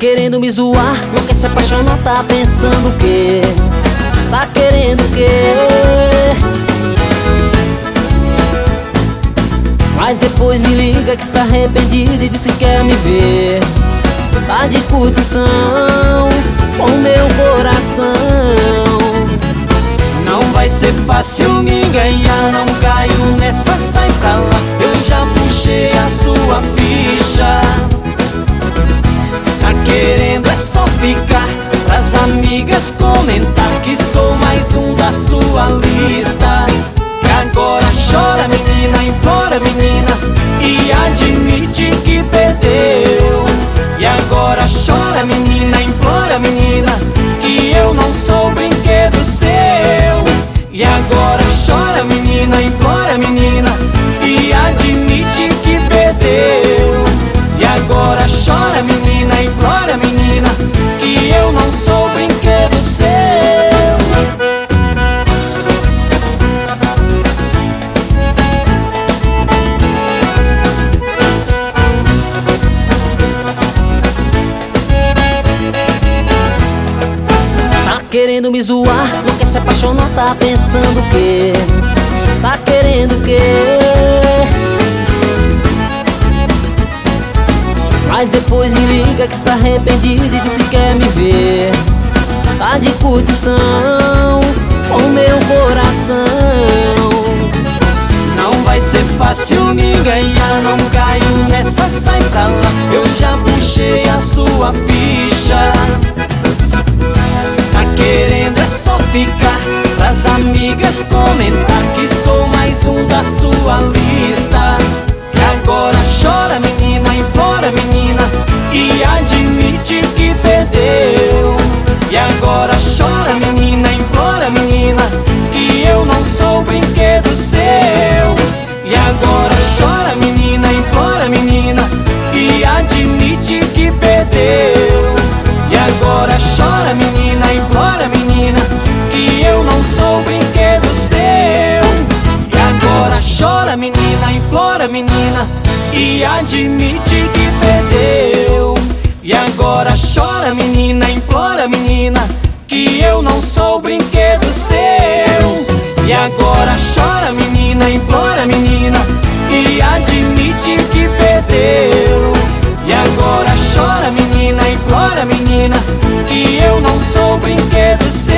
querendo me zoar, não quer se apaixonar, tá pensando o quê? Tá querendo o quê? Mas depois me liga que está arrependido e disse que quer me ver. Tá de curtição com meu coração. Não vai ser fácil me ganhar, não caio nessa, sai pra lá. Eu já puxei a sua ficha. Tá querendo é só ficar, pras amigas comentar que sou mais um da sua lista. E agora chora menina, implora menina, e admite que perdeu. E agora chora menina, implora menina, que eu não sou brinquedo seu. E agora chora menina, implora menina, e admite que perdeu. E agora chora menina, implora menina, que eu não sou brinquedo seu. Querendo me zoar, não quer se apaixonar, tá pensando o quê? Tá querendo o quê? Mas depois me liga que está arrependido e disse que quer me ver. Tá de curtição com meu coração. Não vai ser fácil me ganhar, não caio nessa, sai pra lá. Eu já puxei a sua ficha. Tá querendo é só ficar, pras amigas comentar que sou mais um da sua lista. E agora chora menina, implora menina, e admite que perdeu. E agora chora menina, implora menina, que eu não sou brinquedo seu. E agora chora menina, implora menina, e admite que perdeu. E agora chora menina, implora menina, que eu não sou brinquedo seu. E agora chora menina, implora menina, e admite que perdeu. E agora chora menina, implora menina, que eu não sou brinquedo seu. E agora chora menina, implora menina, e admite que perdeu. E agora chora menina, implora menina, que eu não sou brinquedo seu.